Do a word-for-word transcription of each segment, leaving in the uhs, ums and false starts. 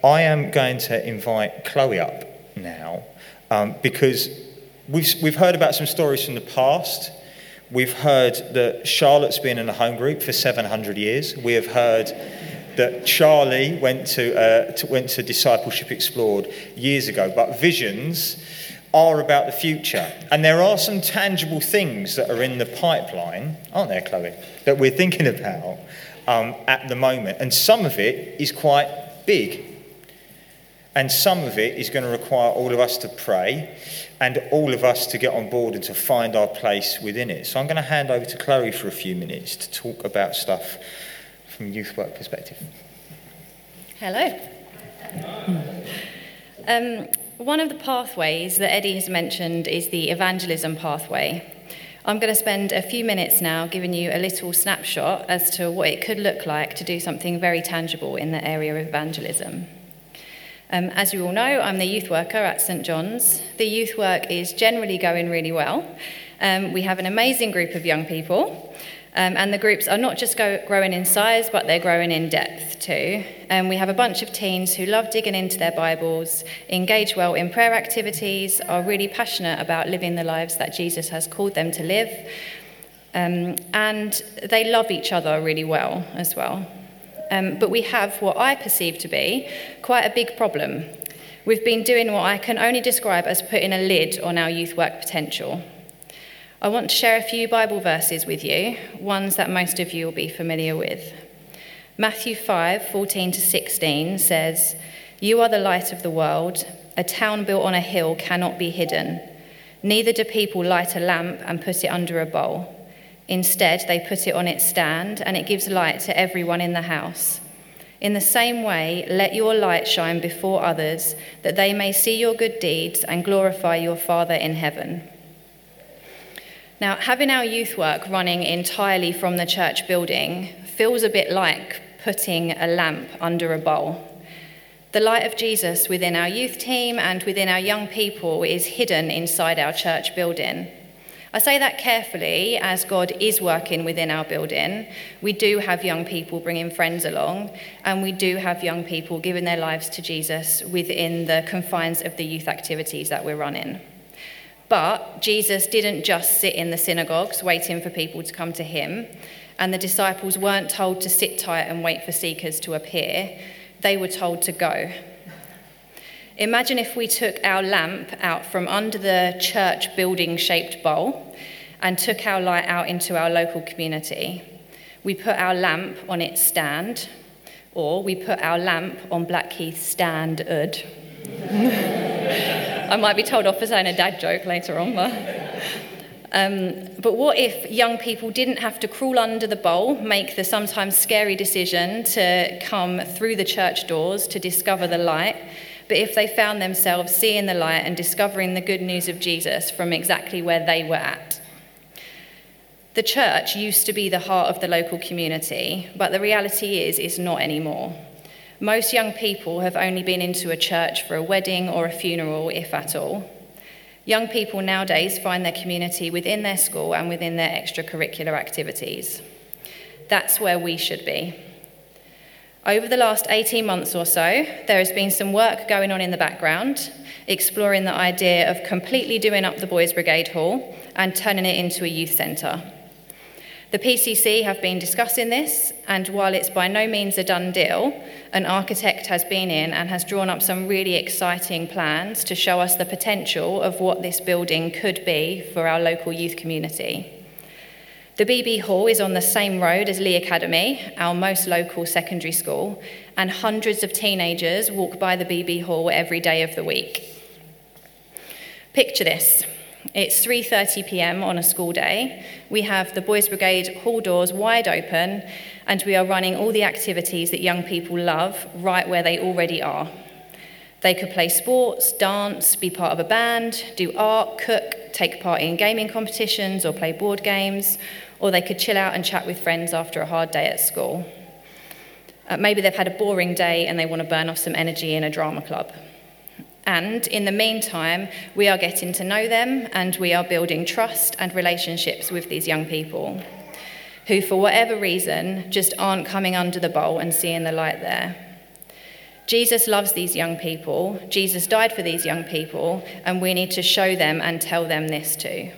I am going to invite Chloe up now um, because we've, we've heard about some stories from the past. We've heard that Charlotte's been in a home group for seven hundred years. We have heard that Charlie went to, uh, to went to Discipleship Explored years ago. But visions are about the future. And there are some tangible things that are in the pipeline, aren't there, Chloe, that we're thinking about um, at the moment. And some of it is quite big. And some of it is going to require all of us to pray and all of us to get on board and to find our place within it. So I'm going to hand over to Chloe for a few minutes to talk about stuff from a youth work perspective. Hello. Um, one of the pathways that Eddie has mentioned is the evangelism pathway. I'm going to spend a few minutes now giving you a little snapshot as to what it could look like to do something very tangible in the area of evangelism. Um, as you all know, I'm the youth worker at St John's. The youth work is generally going really well. Um, we have an amazing group of young people, um, and the groups are not just go, growing in size, but they're growing in depth too. Um, we have a bunch of teens who love digging into their Bibles, engage well in prayer activities, are really passionate about living the lives that Jesus has called them to live, um, and they love each other really well as well. Um, but we have what I perceive to be quite a big problem. We've been doing what I can only describe as putting a lid on our youth work potential. I want to share a few Bible verses with you, ones that most of you will be familiar with. Matthew five, fourteen to sixteen says, "You are the light of the world. A town built on a hill cannot be hidden. Neither do people light a lamp and put it under a bowl. Instead, they put it on its stand, and it gives light to everyone in the house. In the same way, let your light shine before others, that they may see your good deeds and glorify your Father in heaven." Now, having our youth work running entirely from the church building feels a bit like putting a lamp under a bowl. The light of Jesus within our youth team and within our young people is hidden inside our church building. I say that carefully, as God is working within our building. We do have young people bringing friends along, and we do have young people giving their lives to Jesus within the confines of the youth activities that we're running. But Jesus didn't just sit in the synagogues waiting for people to come to him, and the disciples weren't told to sit tight and wait for seekers to appear. They were told to go. Imagine if we took our lamp out from under the church building-shaped bowl and took our light out into our local community. We put our lamp on its stand, or we put our lamp on Blackheath standard. I might be told off for saying a dad joke later on, but... Um, but what if young people didn't have to crawl under the bowl, make the sometimes scary decision to come through the church doors to discover the light, but if they found themselves seeing the light and discovering the good news of Jesus from exactly where they were at? The church used to be the heart of the local community, but the reality is it's not anymore. Most young people have only been into a church for a wedding or a funeral, if at all. Young people nowadays find their community within their school and within their extracurricular activities. That's where we should be. Over the last eighteen months or so, there has been some work going on in the background, exploring the idea of completely doing up the Boys Brigade Hall and turning it into a youth centre. The P C C have been discussing this, and while it's by no means a done deal, an architect has been in and has drawn up some really exciting plans to show us the potential of what this building could be for our local youth community. The B B Hall is on the same road as Lee Academy, our most local secondary school, and hundreds of teenagers walk by the B B Hall every day of the week. Picture this. It's three thirty p.m. on a school day. We have the Boys Brigade hall doors wide open, and we are running all the activities that young people love right where they already are. They could play sports, dance, be part of a band, do art, cook, take part in gaming competitions or play board games, or they could chill out and chat with friends after a hard day at school. Uh, maybe they've had a boring day and they want to burn off some energy in a drama club. And in the meantime, we are getting to know them, and we are building trust and relationships with these young people who, for whatever reason, just aren't coming under the bowl and seeing the light there. Jesus loves these young people, Jesus died for these young people, and we need to show them and tell them this too.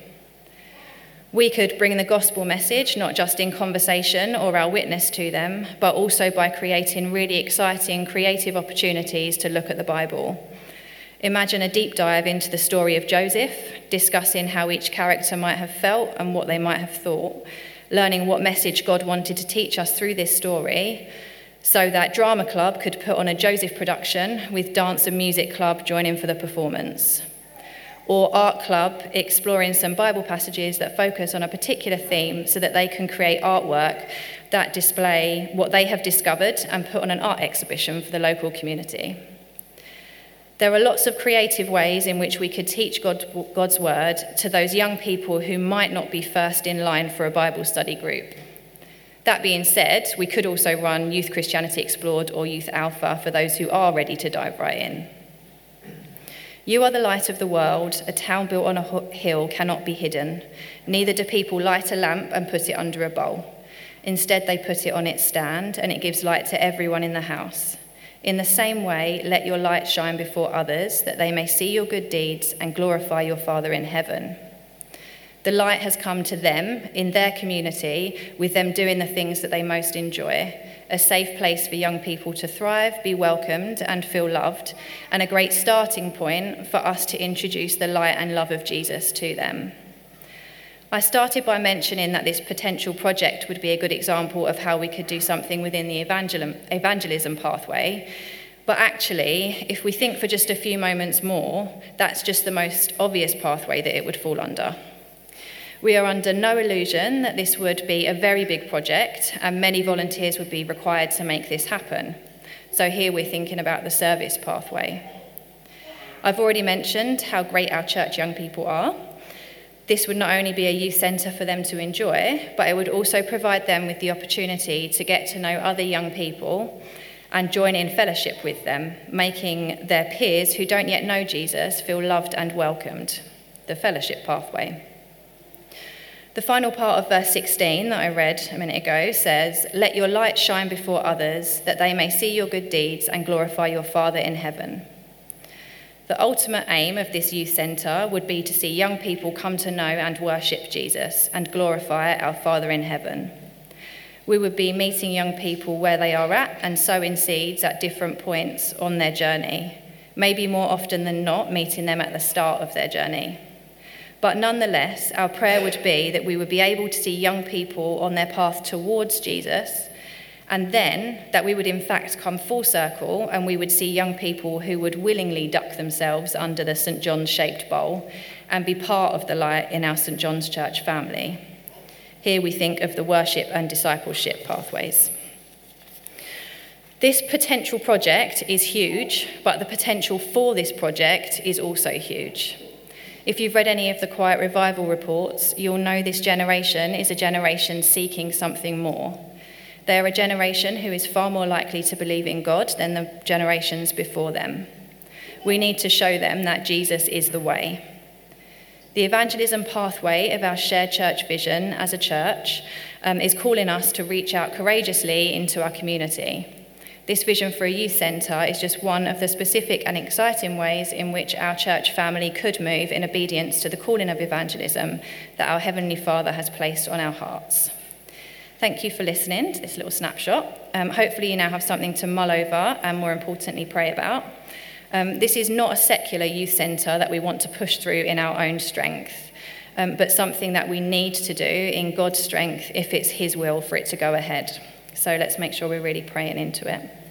We could bring the gospel message, not just in conversation or our witness to them, but also by creating really exciting, creative opportunities to look at the Bible. Imagine a deep dive into the story of Joseph, discussing how each character might have felt and what they might have thought, learning what message God wanted to teach us through this story, so that Drama Club could put on a Joseph production with Dance and Music Club joining for the performance. Or Art Club exploring some Bible passages that focus on a particular theme so that they can create artwork that display what they have discovered and put on an art exhibition for the local community. There are lots of creative ways in which we could teach God, God's word to those young people who might not be first in line for a Bible study group. That being said, we could also run Youth Christianity Explored or Youth Alpha for those who are ready to dive right in. You are the light of the world. A town built on a hill cannot be hidden. Neither do people light a lamp and put it under a bowl. Instead, they put it on its stand, and it gives light to everyone in the house. In the same way, let your light shine before others, that they may see your good deeds and glorify your Father in heaven. The light has come to them in their community, with them doing the things that they most enjoy. A safe place for young people to thrive, be welcomed, and feel loved, and a great starting point for us to introduce the light and love of Jesus to them. I started by mentioning that this potential project would be a good example of how we could do something within the evangel- evangelism pathway, but actually, if we think for just a few moments more, that's just the most obvious pathway that it would fall under. We are under no illusion that this would be a very big project and many volunteers would be required to make this happen. So here we're thinking about the service pathway. I've already mentioned how great our church young people are. This would not only be a youth centre for them to enjoy, but it would also provide them with the opportunity to get to know other young people and join in fellowship with them, making their peers who don't yet know Jesus feel loved and welcomed. The fellowship pathway. The final part of verse sixteen that I read a minute ago says, "Let your light shine before others, that they may see your good deeds and glorify your Father in heaven." The ultimate aim of this youth centre would be to see young people come to know and worship Jesus and glorify our Father in heaven. We would be meeting young people where they are at and sowing seeds at different points on their journey, maybe more often than not meeting them at the start of their journey. But nonetheless, our prayer would be that we would be able to see young people on their path towards Jesus, and then that we would in fact come full circle and we would see young people who would willingly duck themselves under the Saint John's shaped bowl and be part of the light in our Saint John's Church family. Here we think of the worship and discipleship pathways. This potential project is huge, but the potential for this project is also huge. If you've read any of the Quiet Revival reports, you'll know this generation is a generation seeking something more. They are a generation who is far more likely to believe in God than the generations before them. We need to show them that Jesus is the way. The evangelism pathway of our shared church vision as a church um, is calling us to reach out courageously into our community. This vision for a youth centre is just one of the specific and exciting ways in which our church family could move in obedience to the calling of evangelism that our Heavenly Father has placed on our hearts. Thank you for listening to this little snapshot. Um, hopefully you now have something to mull over and, more importantly, pray about. Um, this is not a secular youth centre that we want to push through in our own strength, um, but something that we need to do in God's strength if it's His will for it to go ahead. So let's make sure we're really praying into it.